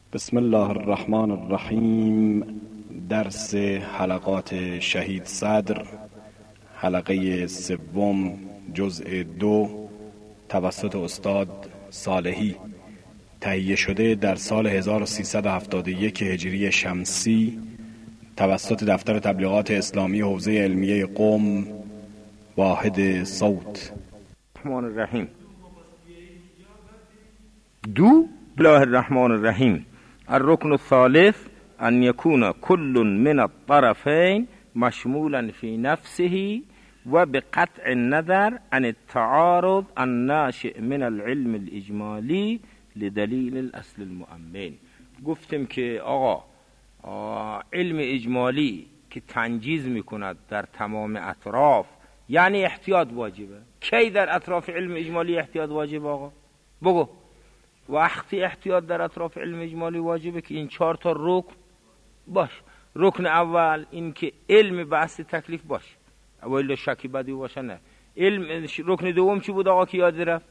بسم الله الرحمن الرحیم. درس حلقات شهید صدر، حلقه سوم، جزء 2، توسط استاد صالحی، تهیه شده در سال 1371 هجری شمسی توسط دفتر تبلیغات اسلامی حوزه علمیه قم، واحد صوت. الرحمن الرحیم. بسم الله الرحمن الرحیم. الركن الثالث أن يكون كل من الطرفين مشمولا في نفسه وبقطع النظر عن التعارض الناشئ من العلم الإجمالي لدلیل الاصل المؤمن. گفتیم که آقا علم اجمالی که تنجیز میکند در تمام اطراف، یعنی احتیاط واجبه. کی در اطراف علم اجمالی احتیاط واجبه آقا؟ بگو. وقتی احتیاط در اطراف علم اجمالی واجبه که این 4 تا رکن باش. رکن اول این که علم بحث تکلیف باش، اولی شکی بدی باشه نه. رکن دوم چی بود آقا که یاد رفت؟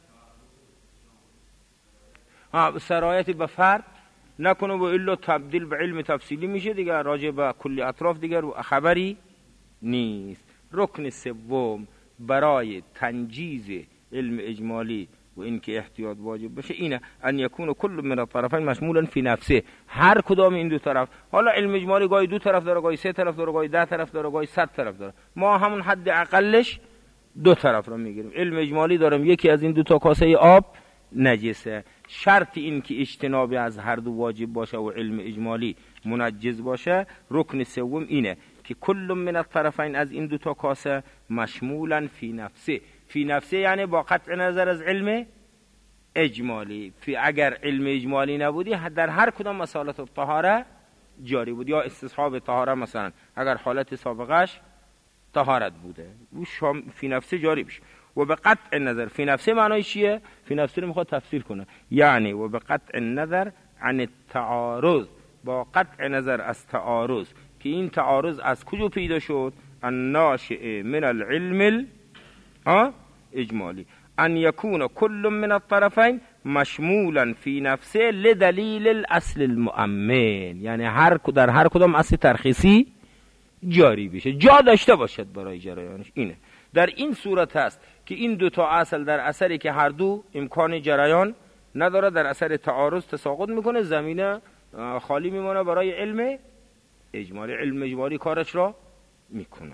سرایت به فرد نکنه و الا تبدیل به علم تفصیلی میشه دیگه، راجع به کلی اطراف دیگر خبری نیست. رکن سوم برای تنجیز علم اجمالی و این که احتیاط واجب بشه اینه ان یکون کل من الطرفین مشمولا فی نفسه. هر کدام این دو طرف، حالا علم اجمالی گاهی 2 طرف داره، گاهی 3 طرف داره، گاهی 10 طرف داره، گاهی 100 طرف داره. ما همون حد اقلش 2 طرف رو میگیریم. علم اجمالی دارم یکی از این 2 تا کاسه آب نجسه. شرط این که اجتناب از هر دو واجب باشه و علم اجمالی منجز باشه. رکن سوم اینه که کل من الطرفین از این 2 تا کاسه مشمولا فی نفسه. فی نفسه یعنی با قطع نظر از علم اجمالی. اگر علم اجمالی نبودی در هر کدام مسائل الطهاره جاری بود، یا استصحاب طهاره مثلا اگر حالت سابقش طهارت بوده فی نفسه جاری بشه. و به قطع نظر فی نفسه معنی چیه؟ فی نفسه رو میخواد تفسیر کنه، یعنی و به قطع نظر عن التعارض، با قطع نظر از تعارض که این تعارض از کجا پیدا شد؟ الناشئ من العلم اجمالی. ان یکون کل من الطرفین مشمولا فی نفسه لدلیل الاصل المؤمن، یعنی در هر کدام اصل ترخیصی جاری بشه، جا داشته باشد برای جریانش. اینه در این صورت هست که این 2 تا اصل در اثری که هر دو امکان جریان نداره، در اثر تعارض تساقط میکنه، زمینه خالی میمونه برای علم اجمالی. علم اجمالی کارش را میکنه.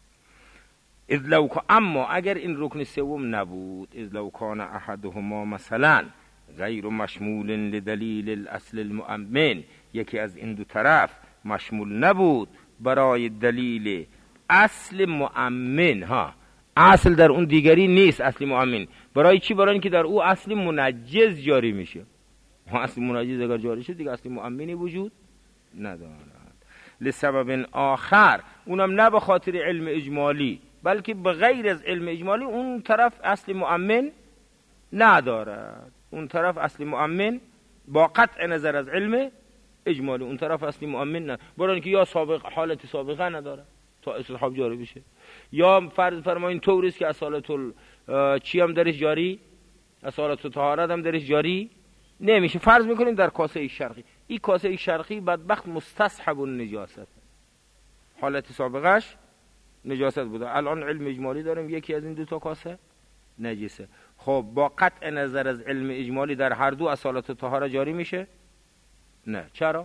اما اگر این رکن سوم نبود، اذ لو کان احدهما مثلا غیر مشمول لدلیل الاصل المؤمن، یکی از این 2 طرف مشمول نبود برای دلیل اصل مؤمن، اصل در اون دیگری نیست. اصل مؤمن برای چی؟ برای اینکه در او اصل منجز جاری میشه. اصل منجز اگر جاری شد دیگه اصل مؤمنی وجود ندارد. لسبب آخر، اونم نه به خاطر علم اجمالی بلکه به غیر از علم اجمالی اون طرف اصل مؤمن ندارد. اون طرف اصل مؤمن با قطع نظر از علم اجمالی اون طرف اصل مؤمن نه، برای اینکه یا حالت سابقه نداره تا استصحاب جاری بشه، یا فرض فرمایین طوریست که اصالت چی هم درش جاری، اصالت طهارت هم درش جاری نمیشه. فرض میکنیم در کاسه شرقی، این کاسه شرقی بدبخت مستصحب النجاست، حالت سابقش نجاست بوده. الان علم اجمالی داریم یکی از این 2 تا کاسه نجسه. خب با قطع نظر از علم اجمالی در هر دو اصالت طهارت جاری میشه؟ نه. چرا؟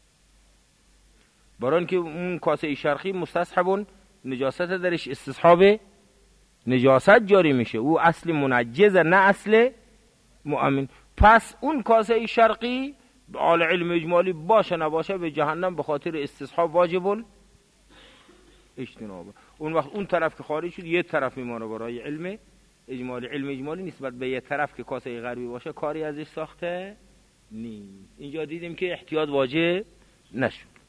برای اینکه اون کاسه شرقی مستصحب نجاست درش استصحاب نجاست جاری میشه، او اصل منجز نه اصل مؤمن. پس اون کاسه شرقی عال علم اجمالی باشه نباشه به جهنم به خاطر استصحاب واجب اجتناب. اون وقت اون طرف که خارج شد یه طرف میمونه برای علم اجمالی. علم اجمالی نسبت به یه طرف که کاسه غربی باشه کاری ازش ساخته نیست. اینجا دیدیم که احتیاط واجب نشد.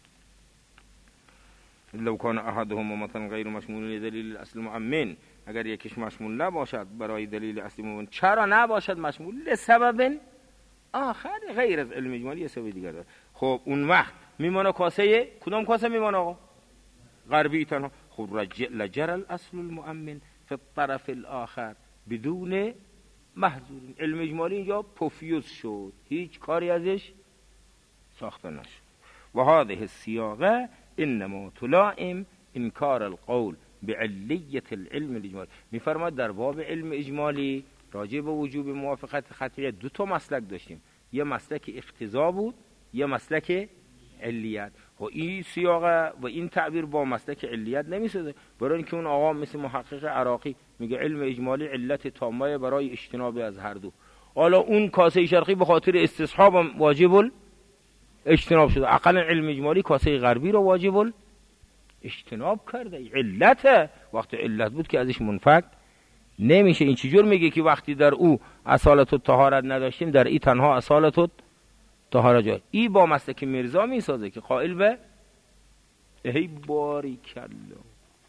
لو کان احدهما مثلا غیر مشمول لدلیل الاصل المؤمن، اگر یکیش مشمول نباشد برای دلیل اصلی مؤمن. چرا نباشد مشمول؟ لسبب آخر غیر از علم اجمالی، سبب دیگر داره. خب اون وقت میمونه کاسه کدام کاسه میمونه آقا؟ غربی تنها. خب لجر الاصل المؤمن فی الطرف الاخر بدون محظور. علم اجمالی اینجا پوفیوز شد، هیچ کاری ازش ساخته نشد. و هذه السیاقه انما تلائم انکار القول بعلیت العلم الاجمالی. میفرماد در باب علم اجمالی راجع به وجوب موافقت قطعیه دو تا مسلک داشتیم، یه مسلک اقتضا بود، یه مسلک علیت. و این سیاقه و این تعبیر با مسلک علیت نمیسازه، برای اینکه اون آقا مثل محقق عراقی میگه علم اجمالی علت تامه برای اجتناب از هر دو. حالا اون کاسه شرقی به خاطر استصحاب واجب اجتناب شده، اقلا علم اجمالی کاسه غربی رو واجب اجتناب کرده. علته، وقتی علت بود که ازش منفک نمیشه. این چجور میگه که وقتی در او اصالت الطهارت نداشتیم در ای تنها اصالت الطهارت جای ای با مسلک مرزا میسازه که قائل به ای باری کلا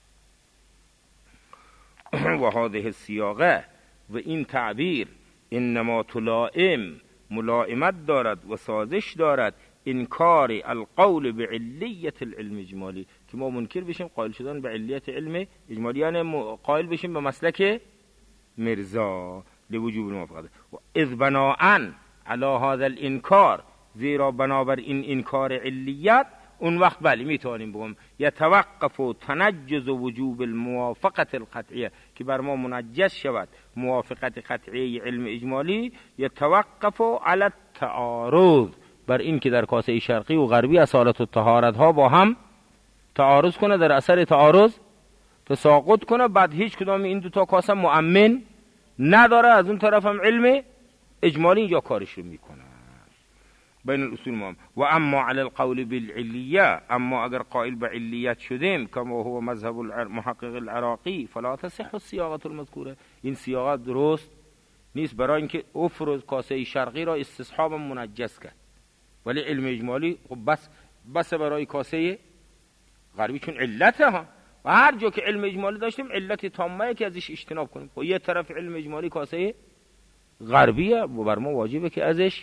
و هذه السیاقه و این تعبیر انما تلائم ملائمت دارد و سازش دارد انکار القول بعلیت العلم اجمالی، که ما منکر بشیم قائل شدن به علیت علم اجمالی، یعنی قائل بشیم به مسلک مرزا لوجوب الموافقت. و اذ بناء علی هذا الانکار، زیرا بنابر این انکار علیت اون وقت بله میتونیم بگم یتوقف و تنجز وجوب الموافقت القطعیه، که بر ما منجز شود موافقت قطعیه علم اجمالی، یتوقف علی التعارض، بر این که در کاسه شرقی و غربی اصالت و طهارت ها با هم تعارض کنه، در اثر تعارض تساقط کنه، بعد هیچ کدام این دو تا کاسه مؤمن نداره، از اون طرف هم علم اجمالی اینجا کارش رو میکنه بین الاصول ما. و اما علی القول بالعلیه، اما اگر قائل به علیت شدیم کما هو مذهب المحقق العراقی فلا تصح الصیاغه المذکوره، این صیاغه درست نیست، برای اینکه افرز کاسه شرقی را استصحاب منجز کرد، ولی علم اجمالی خب بس برای کاسه غربی، چون علته ها، و هر جا که علم اجمالی داشتیم علت تامه که ازش اجتناب کنیم. خب یه طرف علم اجمالی کاسه غربیه و بر ما واجبه که ازش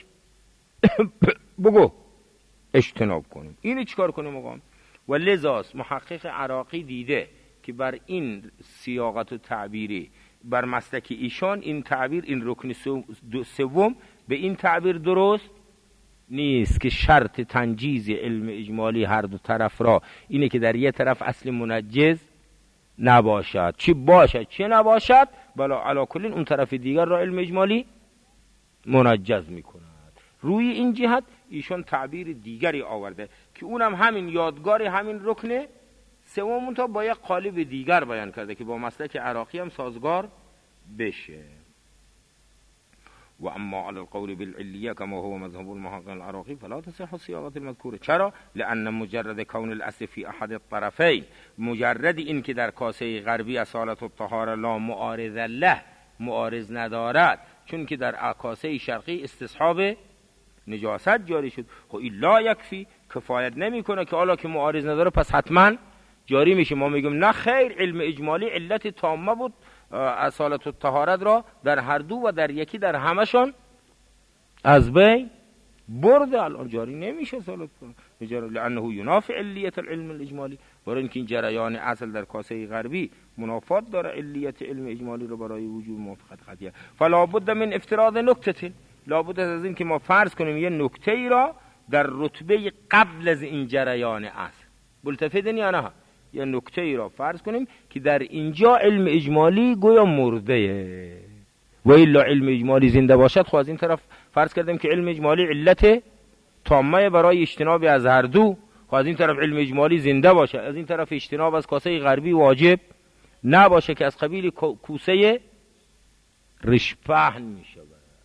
بگو اجتناب کنیم. اینو چیکار کنیم مقام؟ و لذاست محقق عراقی دیده که بر این سیاقت و تعبیری بر مسلک ایشان این تعبیر، این رکن سوم به این تعبیر درست نیست که شرط تنجیز علم اجمالی هر دو طرف را اینه که در یه طرف اصل منجز نباشد، چی باشد چی نباشد، بلا علا کلین اون طرف دیگر را علم اجمالی منجز میکند. روی این جهت ایشان تعبیر دیگری آورده که اونم همین یادگار همین رکن سوم تا با یک قالب دیگر بیان کرده که با مسلک عراقی هم سازگار بشه. و اما علی القول بالعلیه کما هو مذهب المحقق العراقی فلا تصح الصیاغه المذکوره. چرا؟ لان مجرد کون الاصل فی احد الطرفین، مجرد این که در کاسه غربی اصالت الطهاره لا معارض له، معارض ندارد، چون که در کاسه شرقی استصحاب نجاست جاری شد. خب این لا یکفی، کفایت نمیکنه که حالا که معارض نداره پس حتما جاری میشه. ما میگیم نه خیر، علم اجمالی علت تامه بود اصالت الطهارت را در هر دو و در یکی در همشون از بین برده، الان جاری نمیشه اصالت الطهارت، لانه ینافی علیت العلم الاجمالی، برای اینکه این جریان اصل در کاسه غربی منافات داره علیت علم اجمالی رو برای وجود موافقت قطعیه. فلا بد من افتراض نکته، لابد از این که ما فرض کنیم یه نکته ای را در رتبه قبل از این جریان اصل، ملتفتن یا نه، یه نکته ای را فرض کنیم که در اینجا علم اجمالی گویا مرده و الا علم اجمالی زنده باشد. خب از این طرف فرض کردیم که علم اجمالی علت تامه برای اجتناب از هر دو، خب از این طرف علم اجمالی زنده باشه، از این طرف اجتناب از کاسه غربی واجب نباشه که از قبیل کوسه رشپهن میشه.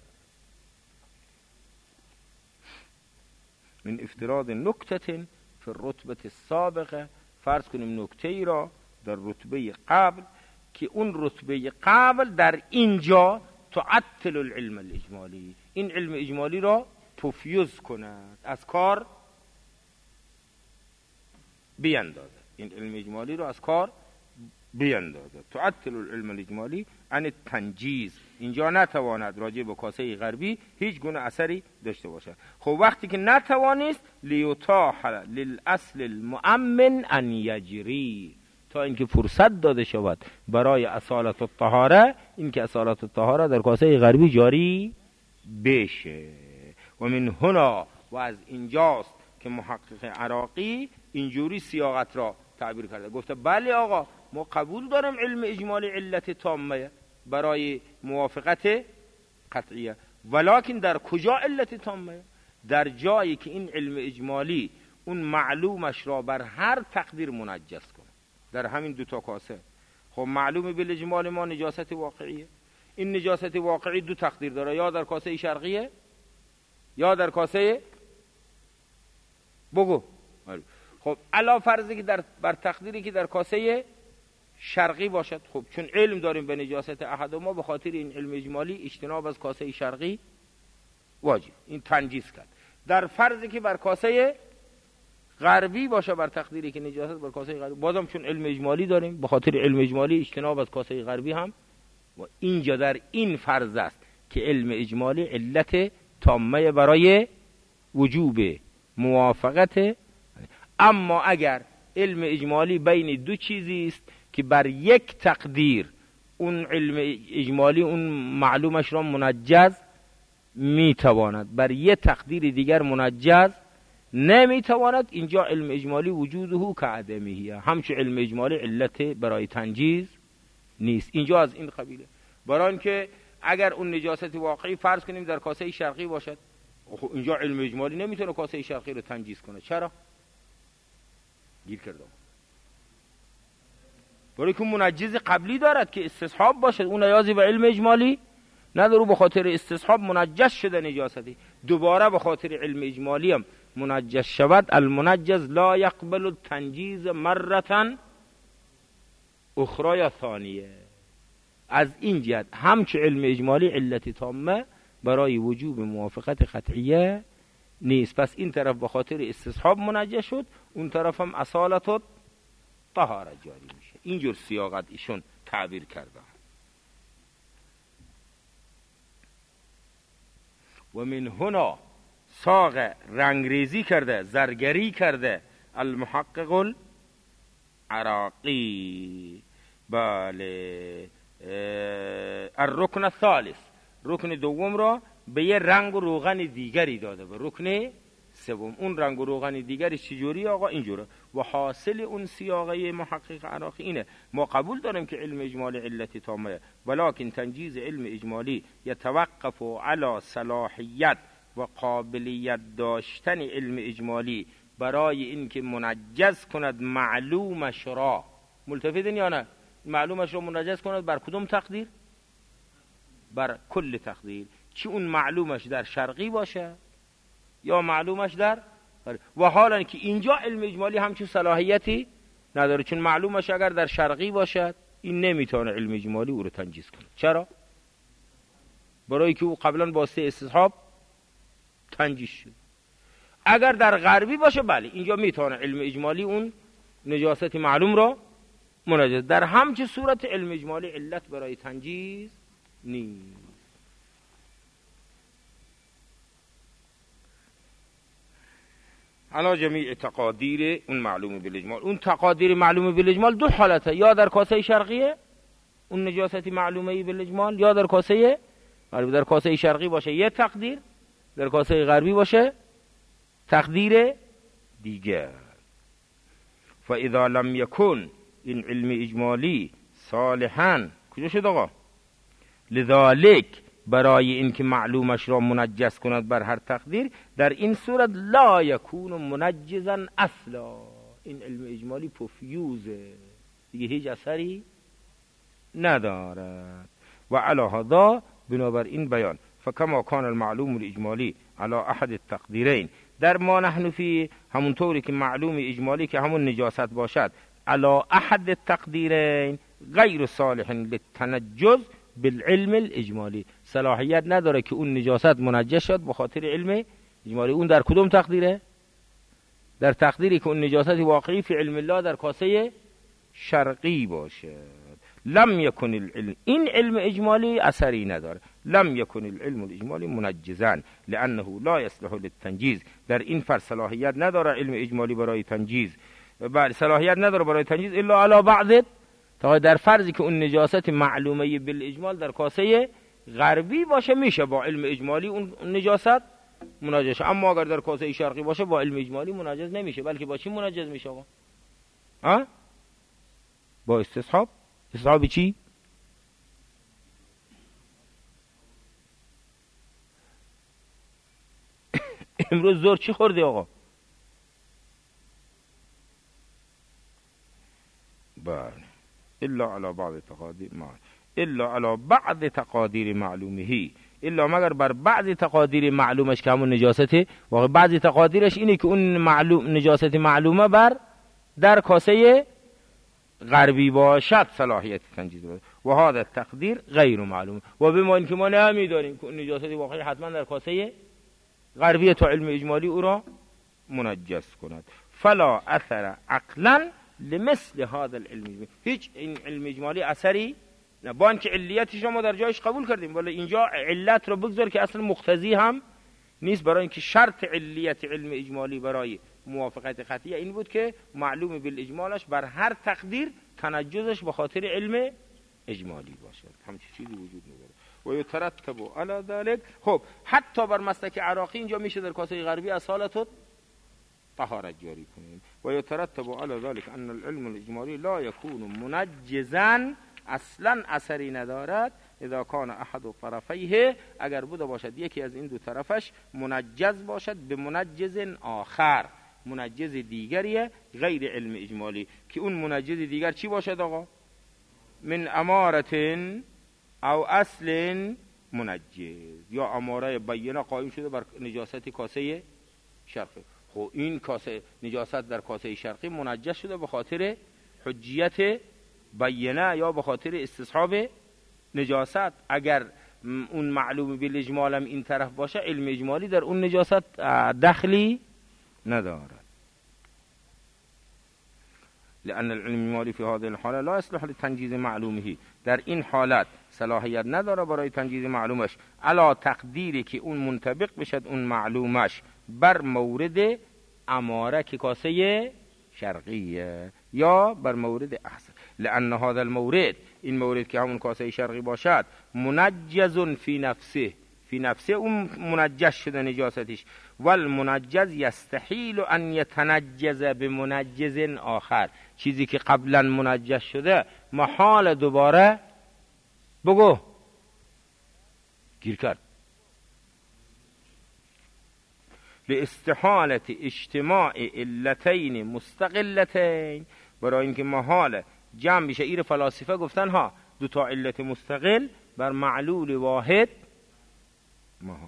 من افتراض نکته فی الرتبه السابقه، فرض کنیم نکته ای را در رتبه قبل که اون رتبه قبل در اینجا تعطل العلم الاجمالی، این علم اجمالی را پوفیوز کند، از کار بیندازد، این علم اجمالی را از کار بیندازد. تعطل العلم الاجمالی عن التنجیز، اینجا نتواند راجع به کاسه غربی هیچ گونه اثری داشته باشد. خب وقتی که نتوانست لیتاح للاصل المؤمن ان یجری، تا اینکه فرصت داده شود برای اصالت الطهاره، اینکه اصالت الطهاره در کاسه غربی جاری بشه. و من هنا، و از اینجاست که محقق عراقی اینجوری سیاقت را تعبیر کرده، گفته بله آقا ما قبول دارم علم اجمالی علت تامه برای موافقت قطعیه، ولکن در کجا علت تامه؟ در جایی که این علم اجمالی اون معلومش را بر هر تقدیر منجس کنه. در همین دو تا کاسه خب معلومه بالاجمال ما نجاست واقعیه. این نجاست واقعی دو تقدیر داره، یا در کاسه شرقیه یا در کاسه بگو. خب علا فرضی که بر تقدیری که در کاسه شرقی باشد، خب چون علم داریم به نجاست احد ما، به خاطر این علم اجمالی اجتناب از کاسه شرقی واجب، این تنجیز کرد. در فرضی که بر کاسه غربی باشه، بر تقدیری که نجاست بر کاسه غربی، بازم چون علم اجمالی داریم به خاطر علم اجمالی اجتناب از کاسه غربی هم. و اینجا در این فرض است که علم اجمالی علت تامه برای وجوب موافقت. اما اگر علم اجمالی بین دو چیزی است که بر یک تقدیر اون علم اجمالی اون معلومش را منجز میتواند، بر یک تقدیر دیگر منجز نمیتواند، اینجا علم اجمالی وجوده که عدمیه، همچون علم اجمالی علت برای تنجیز نیست. اینجا از این قبیله. برای اینکه اگر اون نجاست واقعی فرض کنیم در کاسه شرقی باشد، اینجا علم اجمالی نمیتونه کاسه شرقی رو تنجیز کنه. چرا؟ گیر کردم. برای که منجز قبلی دارد که استصحاب باشد، اون نیازی به علم اجمالی نداره، به خاطر استصحاب منجز شده نجاستی، دوباره به خاطر علم اجمالی هم منجز شود. المنجز لا يقبل التنجیز مرة اخرى یا ثانیه. از این جهت همچه علم اجمالی علت تامه برای وجوب موافقت قطعیه نیست. پس این طرف به خاطر استصحاب منجز شد، اون طرف هم اصالت طهارت جاری میشه. اینجور سیاقت ایشون تعبیر کرده. و من هنا ساق رنگریزی کرده، زرگری کرده المحقق العراقی. بله، الرکن الثالث، رکن دوم را به یه رنگ و روغن دیگری داده، به رکن سوم. اون رنگ و روغن دیگری چجوری آقا؟ اینجوره. و حاصل اون سیاقه محقق عراقی اینه، ما قبول داریم که علم اجمالی علت تامه، ولکن تنجیز علم اجمالی یتوقف علی صلاحیت و قابلیت داشتن علم اجمالی برای اینکه منجز کند معلومش را. ملتفتین یا نه؟ معلومش را منجز کند بر کدوم تقدیر؟ بر کل تقدیر، چی اون معلومش در شرقی باشه یا معلومش در و حالا که اینجا علم اجمالی همچون صلاحیتی نداره، چون معلومش اگر در شرقی باشد این نمیتونه علم اجمالی او رو تنجیز کنه. چرا؟ برای که او قبلا با استصحاب تنجیز شد. اگر در غربی باشه بله اینجا میتونه علم اجمالی اون نجاست معلوم را منجز. در همچه صورت علم اجمالی علت برای تنجیز نیست. علا جمیع تقادیر اون معلوم بالاجمال. اون تقادیر معلوم بالاجمال دو حالته، یا در کاسه شرقیه اون نجاستی معلومه بالاجمال، یا در کاسه شرقی باشه یه تقدیر، در کاسه غربی باشه تقدیر دیگر. فاذا لم يكن این علم اجمالی صالحا، کجا شد آقا؟ لذالک، برای اینکه معلومش را منجز کند بر هر تقدیر، در این صورت لا یکون منجزا اصلا، این علم اجمالی پفیوزه دیگه، هیچ اثری ندارد. و علی هذا، بنابر این بیان، فکما کان المعلوم الاجمالی علی احد التقدیرین، در ما نحن فی، همونطوری که معلوم اجمالی که همون نجاست باشد علی احد التقدیرین غیر صالح للتنجز بالعلم الاجمالی، صلاحیت نداره که اون نجاست منجز شد به خاطر علم اجمالی. اون در کدوم تقدیره؟ در تقدیری که اون نجاست واقعی فی علم الله در کاسه شرقی باشه. لم یکن العلم، این علم اجمالی اثری نداره. لم یکن العلم الاجمالی منجزا لانه لا یصلح للتنجیز، در این فرض صلاحیت نداره علم اجمالی برای تنجیز، بله صلاحیت نداره برای تنجیز الا علی بعض، تا در فرضی که اون نجاست معلومه بالاجمال در کاسه غربی باشه میشه با علم اجمالی اون نجاست منجز. اما اگر در کاسه شرقی باشه با علم اجمالی منجز نمیشه، بلکه با چی منجز میشه آقا؟ با استصحاب. استصحاب چی؟ امروز زور چی خورده آقا؟ بله. الا علی بعض تقادیر الا علی بعض تقادیر معلومه، الا مگر بر بعضی تقادیر معلومش که همون نجاسته. واقع بعضی تقادیرش اینه که اون نجاست معلومه بر در کاسه غربی باشد صلاحیت تنجیز باشد و هذا تقدیر غیر معلوم. و بما اینکه ما نمیدانیم که نجاستی واقعی حتما در کاسه غربی تو علم اجمالی او را منجس کند. فلا اثر عقلا لمثل هذا العلم، هیچ این علم اجمالی اثری نه، با اینکه علیتش را ما در جایش قبول کردیم، ولی اینجا علت رو بگذار که اصلا مقتضی هم نیست، برای اینکه شرط علیت علم اجمالی برای موافقت قطعی این بود که معلوم بالاجمالش بر هر تقدیر تنجزش به خاطر علم اجمالی باشد، همچین چیزی وجود نداره. و یترتب علی ذلك، خب حتی بر مسلک عراقی اینجا میشه در کاسه غربی اصالت طهارت جاری کنیم. و یترتب علی ذلك ان العلم الاجمالی لا یکون منجزا، اصلا اثری ندارد اذا کان احد طرفیه، اگر بوده باشد یکی از این دو طرفش منجز باشد به منجز آخر، منجز دیگریه غیر علم اجمالی، که اون منجز دیگر چی باشد آقا؟ من امارت او اصل منجز، یا اماره بینه قائم شده بر نجاست کاسه شرقی. خب این کاسه نجاست در کاسه شرقی منجز شده به خاطر حجیت بینه یا به خاطر استصحاب نجاست. اگر اون معلوم بالاجمال هم این طرف باشه، علم اجمالی در اون نجاست دخلی ندارد. لأن العلم الاجمالی في هذه الحاله لا يصلح لتنجیز معلومه، در این حالت صلاحیت نداره برای تنجیز معلومش، علا تقدیری که اون منطبق بشد اون معلومش بر مورد اماره که کاسه شرقیه یا بر مورد احسن. لأن هذا المورد، این مورد که همون کاسه شرقی باشد، منجز فی نفسه، فی نفسه اون منجز شده نجاستش، والمنجز یستحیل ان یتنجز بمنجز آخر، چیزی که قبلا منجز شده محال دوباره بگو گیر کرد. لاستحالة اجتماع علتین مستقلتین، برای اینکه محال جمع بشه. ایر فلاسفه گفتن ها دو تا علت مستقل بر معلول واحد محاله.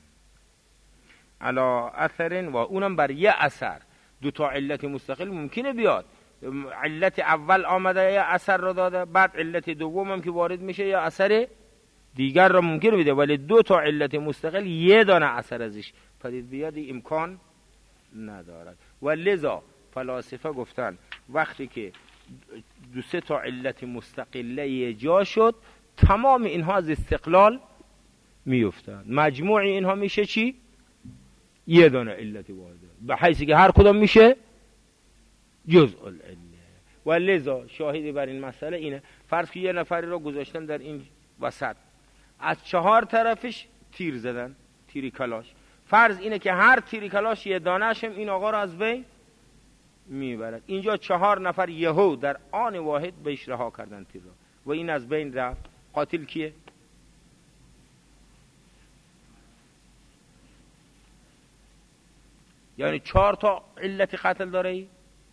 علا اثر، و اونم بر یه اثر. دو تا علت مستقل ممکنه بیاد، علت اول آمده یا اثر رو داده، بعد علت دوم هم که وارد میشه یا اثر دیگر رو ممکنه بیده، ولی دو تا علت مستقل یه دانه اثر ازش پدید بیاد امکان ندارد. و لذا فلاسفه گفتن وقتی که دو سه تا علت مستقله یه جا شد، تمام اینها از استقلال میافتند، مجموع اینها میشه چی؟ یه دانه علت واحده، به حیثی که هر کدام میشه جزء العله. و لذا شاهدی بر این مسئله اینه، فرض که یه نفری رو گذاشتن در این وسط، از چهار طرفش تیر زدن، تیری کلاش. فرض اینه که هر تیری کلاش یه دانه‌ش هم این آقا رو از بین میبرد. اینجا چهار نفر یهو در آن واحد بهش رها کردن تیر رو و این از بین رفت. قاتل کیه؟ یعنی چهار تا علت قتل داره ای؟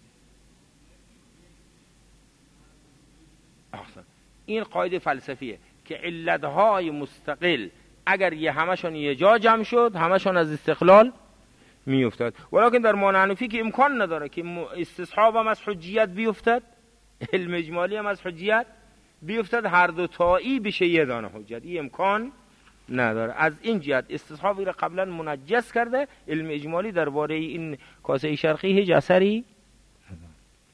احسن. این قاعده فلسفیه که علتهای مستقل اگر همشون یه جا جمع شد، همشون از استقلال میافتاد. ولکن در معنوی که امکان نداره که استصحاب هم از حجیت بیفتد، علم اجمالی هم از حجیت بیفتد، هر دو تایی بشه یه دانه حجت، این امکان نداره. از این جهت استصحابی را قبلا منجز کرده، علم اجمالی درباره این کاسه شرقی هیچ اثری نداره.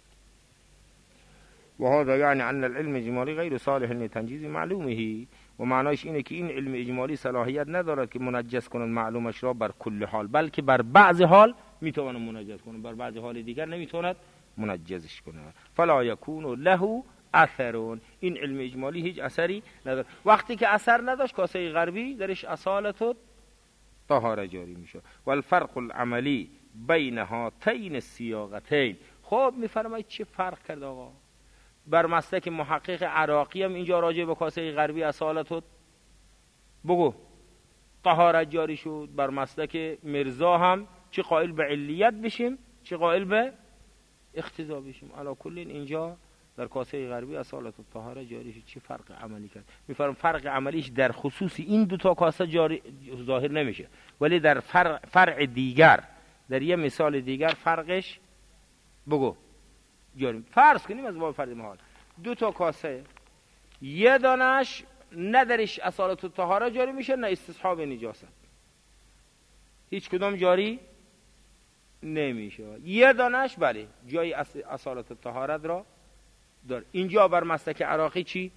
و هذا یعنی ان العلم اجمالی غیر صالح لتنجیز معلومه، و معنایش اینه که این علم اجمالی صلاحیت ندارد که منجز کنن معلومش را بر کل حال، بلکه بر بعض حال میتونه منجز کنه، بر بعض حال دیگر نمیتواند منجزش کنه. فلا یکون له اثرون، این علم اجمالی هیچ اثری نداره. وقتی که اثر نداشت کاسه غربی درش اصالت طهاره جاری میشه. و الفرق العملی بین هاتین السیاقتین. خب میفرمایید چه فرق کرد آقا؟ بر مسلک محقق عراقی هم اینجا راجع به کاسه غربی اصالت بگو طهارت جاری شد، بر مسلک مرزا هم چه قائل به علیت بشیم چه قائل به اقتضا بشیم. علا کل اینجا در کاسه غربی اصالت الطهاره جاری شد. چه فرق عملی کرد؟ میفرم فرق عملیش در خصوص این دو تا کاسه جاری ظاهر نمیشه، ولی در فرع دیگر، در یه مثال دیگر فرقش بگو جاری. فرض کنیم از باب فرض محال دو تا کاسه، یه دانش نه درش اصالت الطهاره جاری میشه نه استصحاب نجاست، هیچ کدام جاری نمیشه. یه دانش بله جای اصالت الطهارت را دار. اینجا بر مسلک عراقی چی؟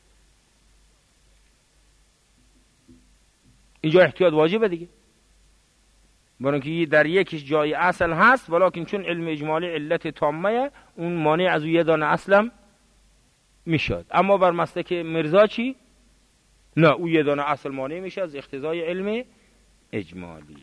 اینجا احتیاط واجبه دیگه، برای اینکه در یکیش جای اصل هست ولیکن چون علم اجمالی علت تامه اون مانع از اون یه دانه اصلم میشد. اما بر مسلک مرزا چی؟ نه اون یه دانه اصل مانع میشه از اقتضای علم اجمالی.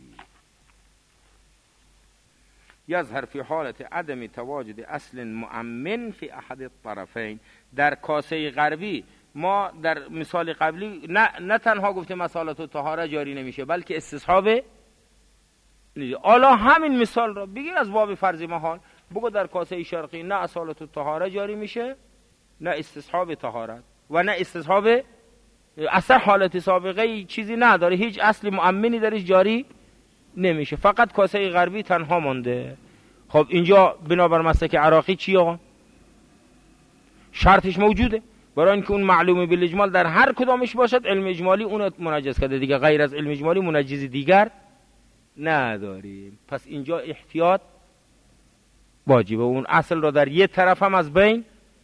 یظهر فی حالت عدم تواجد اصل مؤمن فی احد الطرفین. در کاسه غربی ما در مثال قبلی نه تنها گفتیم اصالت الطهاره جاری نمیشه بلکه استصحاب حالا همین مثال را بگیر از باب فرض محال بگو در کاسه شرقی نه اصالت الطهاره جاری میشه نه استصحاب طهارت و نه استصحاب اصلا حالت سابقه چیزی نداره، هیچ اصل مؤمنی درش جاری نمیشه، فقط کاسه غربی تنها مونده. خب اینجا بنابر مسلک عراقی چی آقا؟ شرطش موجوده، برای اینکه اون معلومه بالاجمال در هر کدامش باشد علم اجمالی اون منجز کرده دیگه، غیر از علم اجمالی منجز دیگر نداریم. پس اینجا احتیاط واجبه، اون اصل را در یه طرف هم از بین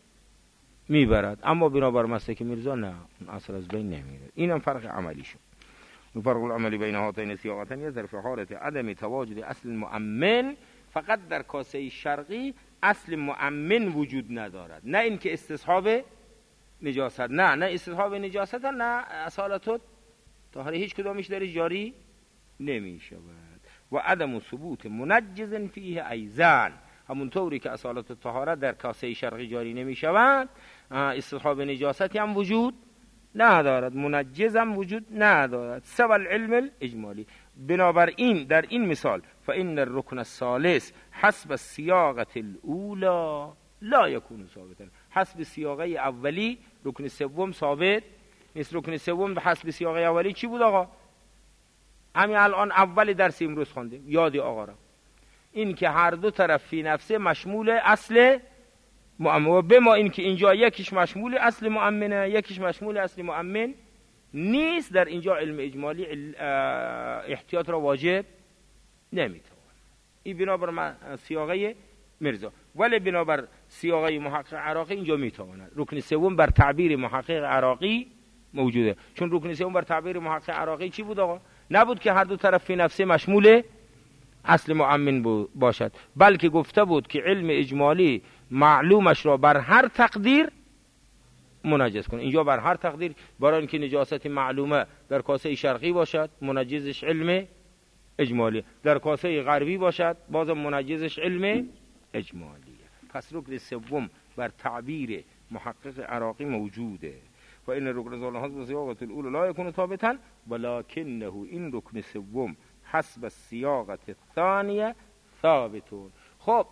میبرد، اما بنابر مسلک میرزا نه اون اصل از بین نمیره. اینم فرق عملی شد. فرق العملی بین هاتین السیاقتین یظهر فی حالت عدم تواجد اصل مؤمن. فقط در کاسه شرقی اصل مؤمن وجود ندارد، نه اینکه استصحاب نجاست، نه استصحاب نجاست نه اصالت طهاره، هیچ کدامش در جاری نمی شود. و عدم ثبوت منجز فیه ایضا، همونطوری که اصالت طهاره در کاسه شرقی جاری نمی شود استصحاب نجاستی هم وجود ندارد، منجز هم وجود ندارد. سوى العلم الاجمالی. بنابراین در این مثال فإن الركن الثالث حسب السیاقة الاولى لا يكون ثابتا. حسب سیاقه اولی رکن سوم ثابت نیست. رکن سوم به حسب سیاقه اولی چی بود آقا؟ همین الان اول درس امروز خوندیم، یادی آقا را، این که هر دو طرف فی نفسه مشمول اصل مؤمن، و به ما این که اینجا یکیش مشمول اصل مؤمنه یکیش مشمول اصل مؤمن نیست، در اینجا علم اجمالی احتیاط را واجب نمیتوان. این بنابر سیاقه مرزا، ولی بنابر سیاقه محقق عراقی اینجا میتواند. رکن سوم بر تعبیر محقق عراقی موجوده، چون رکن سوم بر تعبیر محقق عراقی چی بود آقا؟ نبود که هر دو طرف فی نفسه مشمول اصل مؤمن باشد، بلکه گفته بود که علم اجمالی معلومش را بر هر تقدیر منجز کن. اینجا بر هر تقدیر، برای اینکه نجاست معلومه در کاسه شرقی باشد منجزش علم اجمالی، در کاسه غربی باشد بازم منجزش علم اجمالی. پس رکن سوم بر تعبیر محقق عراقی موجوده. و این رکن ظاهر حسب سیاقه الاولى لا يكون ثابتا ولكنه این رکن سوم حسب السیاقه الثانیه ثابتون. خب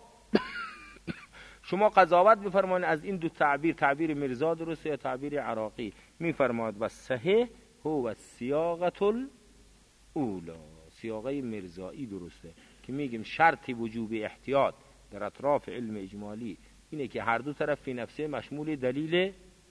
شما قضاوت بفرمایید از این دو تعبیر، تعبیر مرزا درسته یا تعبیر عراقی؟ میفرماید و صحیح هو السیاقه الاولى، سیاقه مرزایی درسته که میگیم شرط وجوب احتیاط در اطراف علم اجمالی اینه که هر دو طرف فی نفسه مشمول دلیل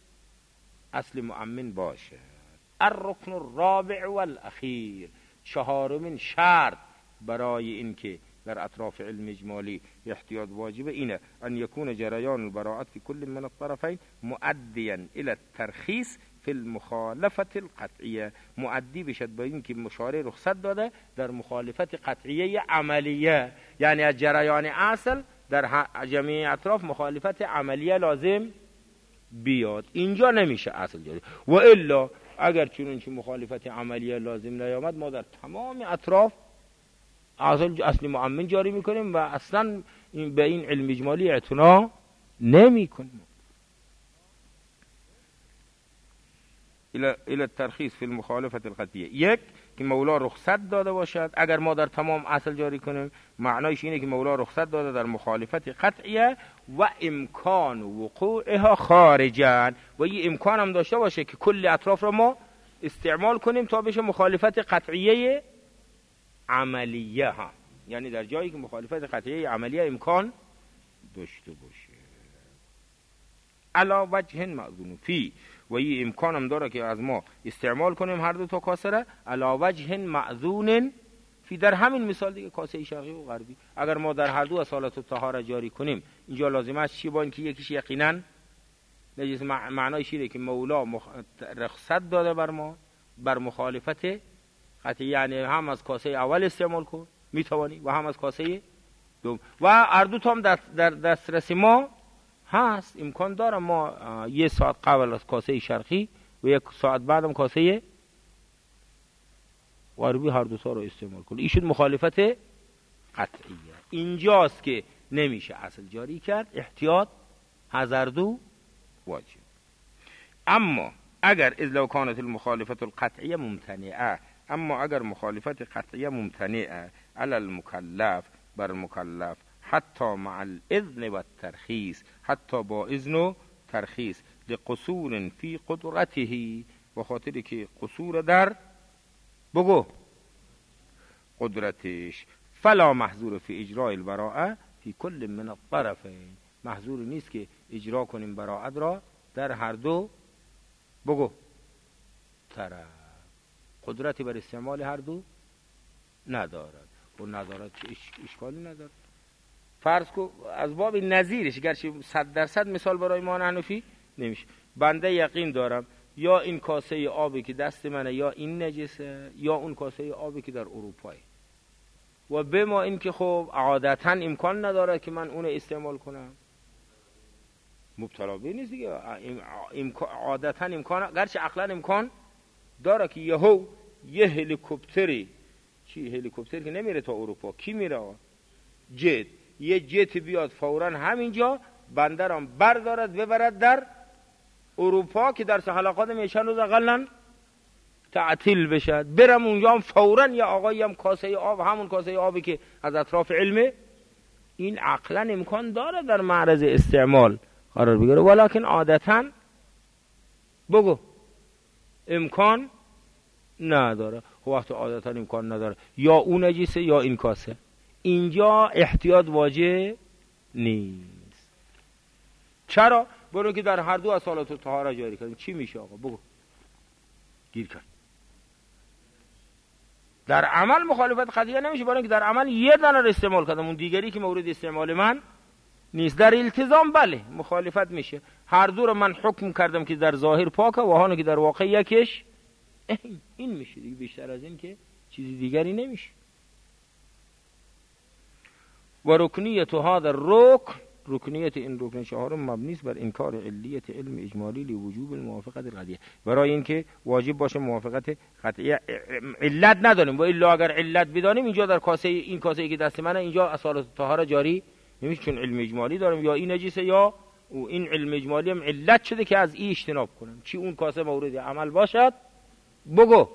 اصل مؤمن باشه. الرکن الرابع والاخیر، چهارمین شرط برای اینکه در اطراف علم اجمالی احتیاط واجبه اینه ان یکون جریان البراءت فی کل من الطرفین مؤدیا الى الترخیص فی المخالفه القطعیه، مؤدی بشد به این که مشارع رخصت داده در مخالفت قطعیه عملیه، یعنی از جریان اصل در جمعی اطراف مخالفت عملیه لازم بیاد. اینجا نمیشه اصل جاری، و الا اگر چنانچه مخالفت عملیه لازم نیامد ما در تمام اطراف اصل مؤمن جاری میکنیم و اصلا به این علم اجمالی اعتنا نمی کنیم. الى الترخیص فی المخالفت القطعیه، یک که مولا رخصت داده باشد. اگر ما در تمام اصل جاری کنیم معنایش اینه که مولا رخصت داده در مخالفت قطعیه و امکان وقوعها خارجا، و یه امکان هم داشته باشه که کل اطراف را ما استعمال کنیم تا بشه مخالفت قطعیه عملیه ها، یعنی در جایی که مخالفت قطعیه عملیه امکان داشته باشه. علا وجه معذون فی، و این امکان هم داره که از ما استعمال کنیم هر دو تا کاسه را علا وجه معذون فی، در همین مثال دیگه کاسه شرقی و غربی اگر ما در هر دو اصالت الطهاره جاری کنیم اینجا لازم است چی؟ با اینکه یکیش یقینا نجس، معنایش اینه که مولا رخصت داده بر ما بر مخالفت قطعی، یعنی هم از کاسه اول استعمال کن میتوانی و هم از کاسه دوم، و هر دو تا هم در دسترس ما هست. امکان داره ما یک ساعت قبل از کاسه شرقی و یک ساعت بعدم کاسه غربی هر دو تا رو استعمال کنیم. این شد مخالفت قطعیه. اینجاست که نمیشه اصل جاری کرد، احتیاط هزاردو واجب. اما اگر اذ لو كانت المخالفت القطعیه ممتنعه، اما اگر مخالفت قطعیه ممتنعه علی المکلف بر مکلف حتی مع الاذن و الترخیص، حتی با اذن و ترخیص، لقصور فی قدرته، و خاطری که قصور در بگو قدرتش، فلا محظور فی اجراء البراءه فی کل من الطرفین، محظور نیست که اجرا کنیم براءت را در هر دو بگو طرف، قدرتی بر استعمال هر دو ندارد و ندارد چه اشکالی ندارد. فرض کو از باب نظیرش گرچه 100% مثال برای ما حنفی نمیشه، بنده یقین دارم یا این کاسه آبی که دست منه یا این نجسه یا اون کاسه آبی که در اروپاه، و به ما این که خب عادتا امکان نداره که من اون استعمال کنم، مبتلا به نیست دیگه، عادتا امکان، گرچه عقلا امکان داره که یه هلیکوپتری، چی هلیکوپتر که نمیره تا اروپا، کی میره؟ جت، یه جت بیاد فوراً همینجا بندرم بردارد ببرد در اروپا که در حلقات میشن روز اقلا تعطیل بشد، برم اونجا هم فوراً یا آقایی هم کاسه آب، همون کاسه آبی که از اطراف علمه، این عقلا امکان داره در معرض استعمال قرار بگیره، ولیکن عادتا بگو امکان نداره. وقت عادتا امکان نداره یا اون نجیسه یا این کاسه، اینجا احتیاط واجب نیست. چرا؟ برو که در هر دو اصالت الطهاره جاری کردیم. چی میشه آقا؟ بگو. گیر کرد. در عمل مخالفت قضیه نمیشه، برای که در عمل یه دانه رو استعمال کردم، اون دیگری که مورد استعمال من نیست. در التزام بله مخالفت میشه، هر دو رو من حکم کردم که در ظاهر پاکه و هانو که در واقع یکش این میشه دیگه، بیشتر از این که چیزی دیگری نمیشه. و رکنیت هذا الرکن، رکنیت این رکن چهارم مبنی است بر انکار علیت علم اجمالی لوجوب الموافقت القطعیه، برای اینکه واجب باشه موافقت قطعیه. علت نداریم، و الا اگر علت بدانیم اینجا در کاسه، این کاسه که دست منه اینجا اصالت طهاره جاری نمیشه، چون علم اجمالی دارم، یا این نجیسه یا این علم اجمالی هم علت شده که از این اجتناب کنم، چی اون کاسه مورد عمل باشد بگو.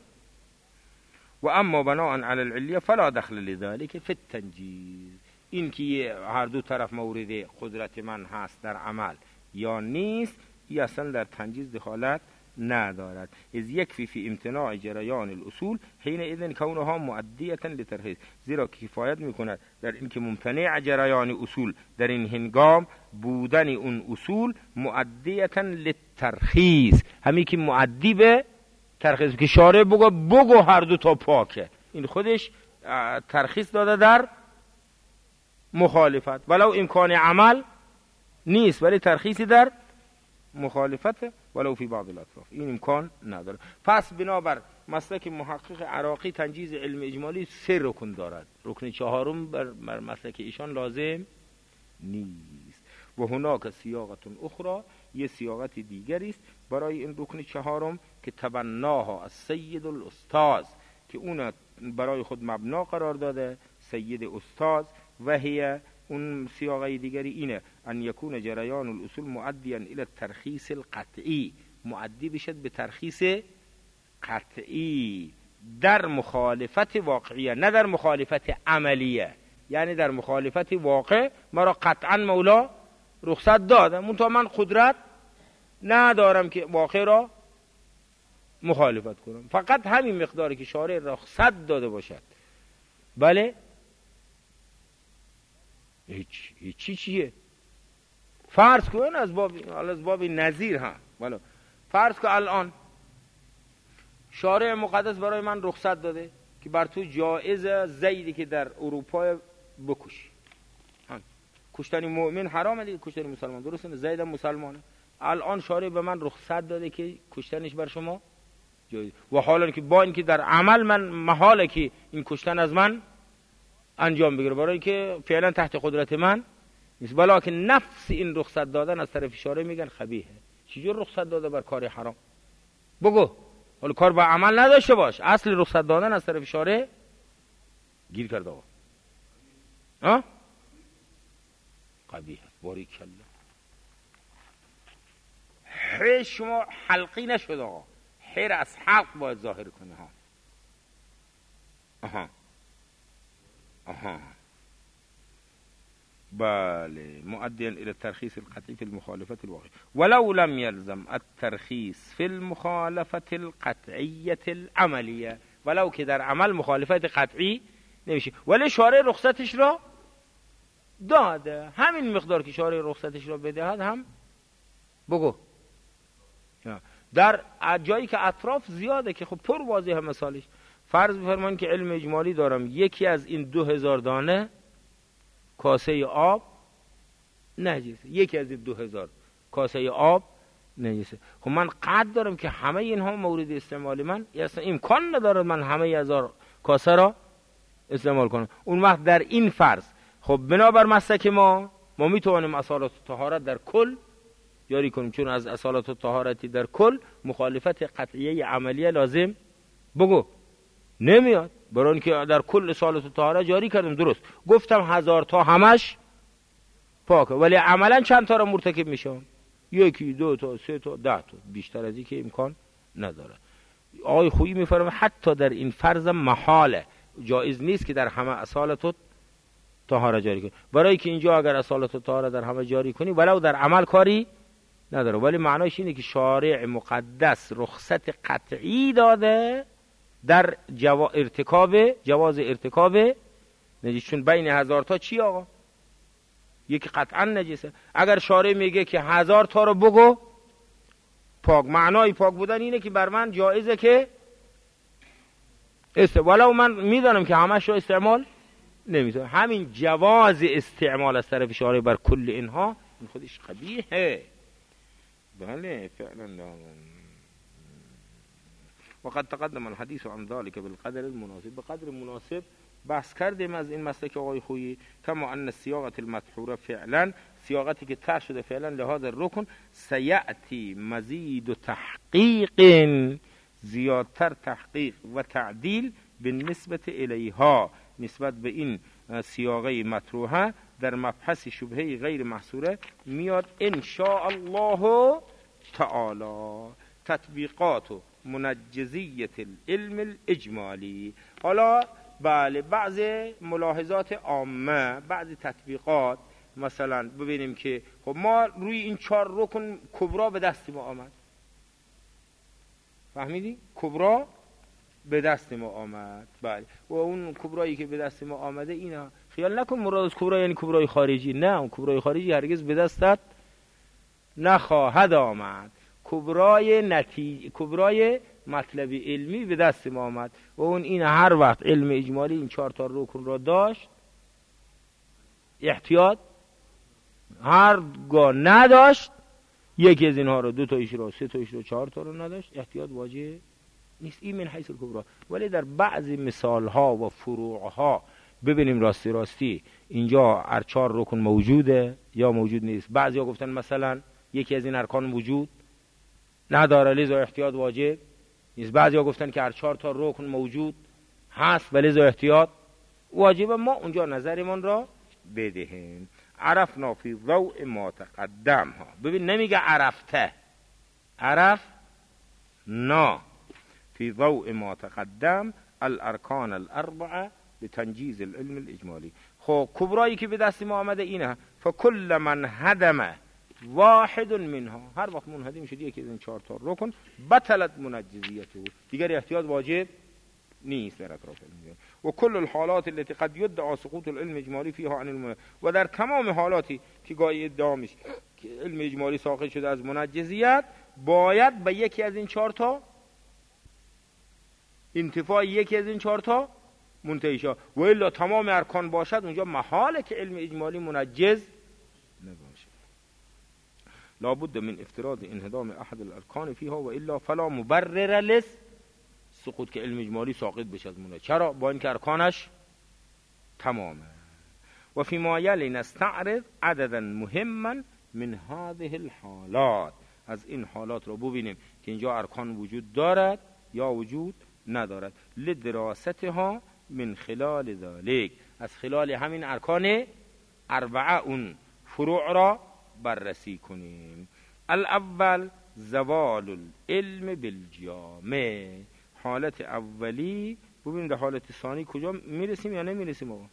و اما بناء علی العلیه فلا دخل لذلك فی التنجیز، این که هر دو طرف مورد قدرت من هست در عمل یا نیست، این اصلا در تنجیز دخالت ندارد. از یکفی فی امتناع جریان الاصول حین اذن کونها مؤدیه لترخیص، زیرا کفایت میکند در این که ممتنع جریان اصول در این هنگام بودن اون اصول مؤدیه لترخیص، همین که مؤدی به ترخیص، که شارع بگو هر دو تا پاکه، این خودش ترخیص داده در مخالفت، ولو امکان عمل نیست ولی ترخیصی در مخالفت ولو فی بعض الاطراف، این امکان نداره. پس بنابر مسلک محقق عراقی تنجیز علم اجمالی 3 رکن دارد، رکن چهارم بر مسلک ایشان لازم نیست. و هناک سیاقت اخرى، یه سیاقت دیگری است برای این رکن چهارم که تبناها از سید الاستاذ، که اون برای خود مبنا قرار داده سید استاذ. و هی اون سیاقه دیگری اینه ان یکون جریان الاصول مؤدیا الی الترخیص القطعی، مؤدی بشد به ترخیص قطعی در مخالفت واقعیه، نه در مخالفت عملیه. یعنی در مخالفت واقع مرا قطعا مولا رخصت داده، منتها من قدرت ندارم که واقع را مخالفت کنم، فقط همین مقداری که شارع رخصت داده باشد. بله هیچ چیه؟ فرض کن از باب نظیر هم، بله فرض کن الان شارع مقدس برای من رخصت داده که بر تو جایز زیدی که در اروپا بکشی. کشتن مؤمن حرامه دیگه، کشتن مسلمان درسته، زید هم مسلمانه. الان شارع به من رخصت داده که کشتنش بر شما جایز، و حالا که با اینکه در عمل من محاله که این کشتن از من انجام بگیره، برای اینکه فعلا تحت قدرت من نیست، بلکه نفس این رخصت دادن از طرف شارع میگن خبیحه. چجور رخصت داده بر کار حرام؟ بگو حالا کار با عمل نداشته باش، اصل رخصت دادن از طرف شارع گیر کرده آقا. ها قبیح باریکالله. حیر شما حلقی نشد آقا، حیر از حلق باید ظاهر کنه ها. آها بله، مؤديا الى الترخيص القطعي في المخالفه الواقعيه، ولو لم يلزم الترخيص في المخالفه القطعيه العمليه، ولو که در عمل مخالفت قطعی نمیشه، ولی شارع رخصتش را داده، همین مقدار که شارع رخصتش را بدهد هم بگو. در جایی که اطراف زیاده که خب پر واضحه مثالش. فرض بفرمایید که علم اجمالی دارم، یکی از این 2000 دانه کاسه آب نجسه، یکی از این 2000 کاسه آب نجسه. خب من قد دارم که همه اینها مورد استعمال من، اصلا امکان نداره من همه 1000 کاسه را استعمال کنم. اون وقت در این فرض خب بنابر مسلک ما میتوانیم اصالت الطهارت در کل جاری کنیم، چون از اصالت الطهارتی در کل مخالفت قطعیه عملیه لازم بگو نمیاد، برای اینکه در کل اصالت الطهارت جاری کردم. درست گفتم 1000 تا همش پاکه، ولی عملا چند تا را مرتکب میشم؟ 1 2 تا 3 تا 10 تا، بیشتر از این که امکان نداره. آقای خویی میفرماید حتی در این فرض محاله، جایز نیست که در همه اصالت الطهارت جاری کنی، برای که اینجا اگر اصالت الطهارت در همه جاری کنی ولو در عمل کاری نداره، ولی معناش اینه که شارع مقدس رخصت قطعی داده در جواز ارتکاب نجس. چون بین 1000 تا چی آقا؟ یکی قطعا نجسه. اگر شارع میگه که 1000 تا رو بگو پاک، معنای پاک بودن اینه که بر من جایزه که ولو من میدانم که همش رو استعمال نمیتونم. همین جواز استعمال از طرف شارع بر کل اینها این خودش قبیحه. بله فعلا. وقد تقدم الحديث عن ذلك بالقدر المناسب، بقدر مناسب بحث کردیم از این مسلک آقای خویی. کما ان الصياغه المذكوره فعلا، صياغتی که طرح شده فعلا لهذا الركن سياتي مزید تحقیق، زیادتر تحقیق و تعدیل بالنسبه الیها، نسبت به این صياغه مطروحه در مبحث شبهه غیر محصوره میاد ان شاء الله تعالی. تطبیقات و منجزیت العلم الاجمالی. حالا بله بعض ملاحظات عامه، بعض تطبیقات، مثلا ببینیم که خب ما روی این 4 رکن کبرا به دست ما آمد، فهمیدی؟ کبرا به دست ما آمد. بله و اون کبرایی که به دست ما آمده اینا، خیال نکن مراد از کبرا یعنی کبرای خارجی، نه، اون کبرای خارجی هرگز به دستت نخواهد آمد. کبرای مطلب علمی به دست ما آمد و اون این هر وقت علم اجمالی این 4 تا رکن را داشت احتیاط، هرگاه نداشت یکی از اینها رو 2 تایش رو 3 تایش رو 4 تا رو نداشت احتیاط واجب نیست. این من حیث الکبرا. ولی در بعضی مثال ها و فروع ها ببینیم راستی اینجا هر 4 رکن موجوده یا موجود نیست. بعضیا گفتن مثلا یکی از این ارکان وجود نداره، لذا احتیاط واجب نیست. بعضیا گفتن که هر 4 تا رکن موجود هست و لذا احتیاط واجبه. ما اونجا نظرمان را بدهیم. عرفنا فی ضوء ما تقدم ها. ببین نمیگه عرفته، عرفنا فی ضوء ما تقدم الارکان الاربعه لتنجیز العلم الاجمالی. خب کبرایی که به دست ما آمده اینه، فکل من هدم واحد منها، هر وقت منهدم شد یکی از این 4 تا رکن بطلت منجزیته، دیگر احتیاط واجب نیست در اطراف علم. و کل الحالات التي قد يدعى سقوط العلم الاجمالی فيها عن الم، و در تمام حالاتی که گاهی ادعا میشه که علم اجمالی ساقط شده از منجزیت، باید به یکی از این 4 تا انتفاع یکی از این 4 تا منتهی شد، و الا تمام ارکان باشد اونجا محاله که علم اجمالی منجز نباشه. لابد من افتراض انهدام احد الارکان فيها و الا فلا مبرر لس سقوط که علم اجمالی ساقط بشه از منجز. چرا؟ با اینکه ارکانش تمامه. و فی ما یلی نستعرض عددا مهما من هذه الحالات، از این حالات رو ببینیم که اینجا ارکان وجود دارد یا وجود ندارد، لدراستها من خلال ذلك، از خلال همین ارکان اربعه اون فروع را بررسی کنیم. الاول زوال العلم بالجامع، حالت اولی. ببینید حالت ثانی کجا میرسیم یا نمیرسیم آقا؟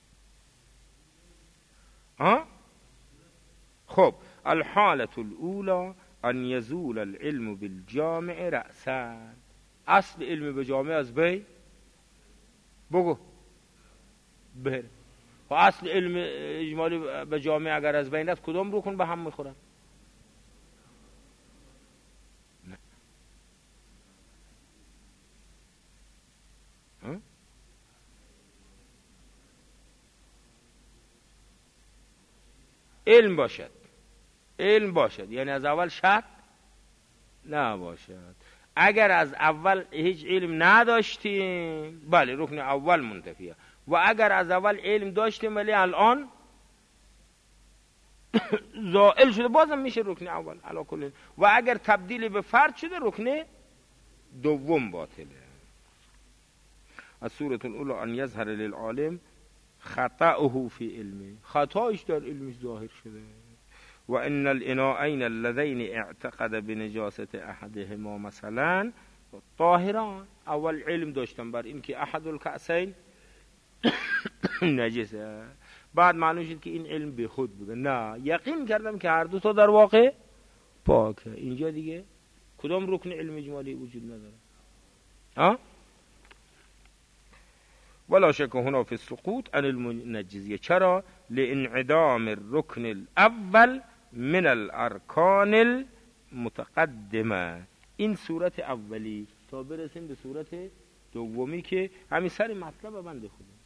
خب الحالت الاولى ان یزول العلم بالجامع رأسا، اصل علم به جامع از بی بگو بهر. و اصل علم اجمالی به جامع اگر از بین رفت کدام رکن به هم میخورن؟ نه. علم باشد، علم باشد یعنی از اول شک نباشد. اگر از اول هیچ علم نداشتیم بله رکن اول منتفیه، و اگر از اول علم داشتیم ولی الان زائل شده بازم میشه رکن اول علا کل. و اگر تبدیل به فرد شده رکن دوم باطله. از سورة الاولى ان یظهر للعالم خطأه فی علمه، خطایش در علمش ظاهر شده. و ان الاناءین اللذین اعتقد بنجاست احدهما مثلا طاهران، اول علم داشتم بر این که احد الکأسین نجسه، بعد معلوم شد که این علم به خود بوده، نه یقین کردم که هر دو تا در واقع پاکه. اینجا دیگه کدام رکن علم اجمالی وجود نداره. ولا شک هنا فی السقوط عن المنجزیه. چرا؟ لانعدام الرکن الاول من الارکان المتقدمه. این صورت اولی تا برسیم به صورت دومی که همین سر مطلب بنده خدا.